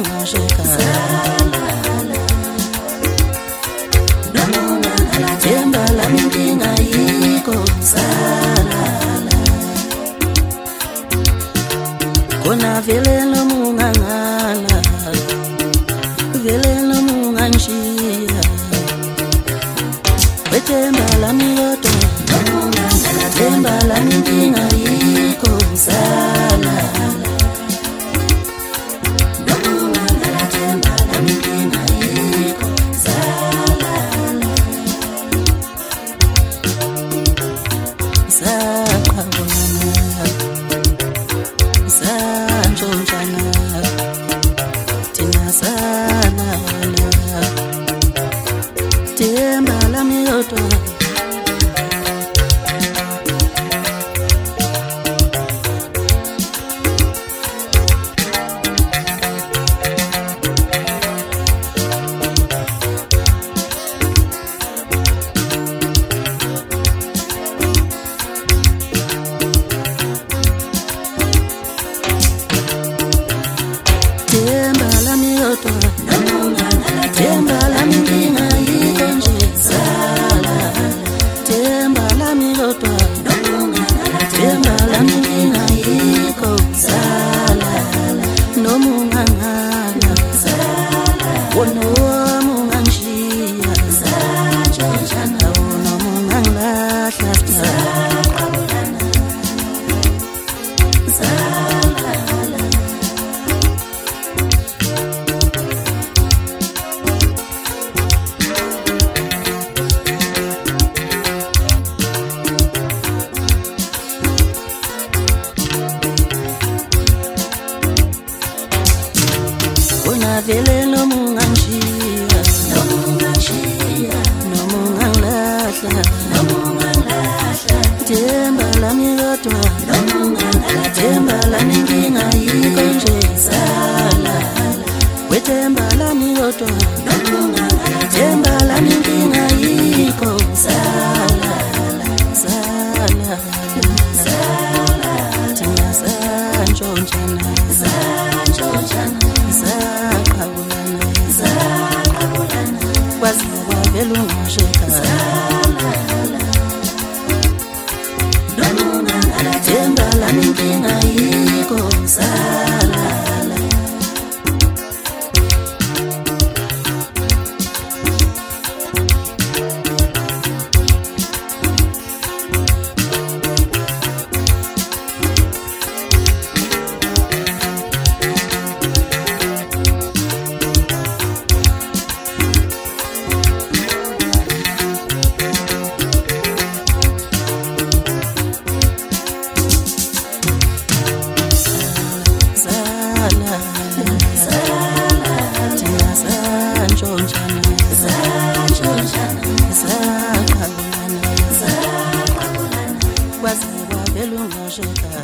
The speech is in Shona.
ungasheka themba lami inkinga yikho salala kona vele nomungangala vele nomunganshiya wethemba lami kodwa themba lami inkinga yikho salala vele nomunganshiya nomungangilahla themba lami kodwa themba lami inkinga yikho nje salala wethemba lami kodwa themba lami inkinga yikho salala salala thina santshontshana kwaziwa vele ungasheka themba lami inkinga yikho salala kwaziwa vele ungasheka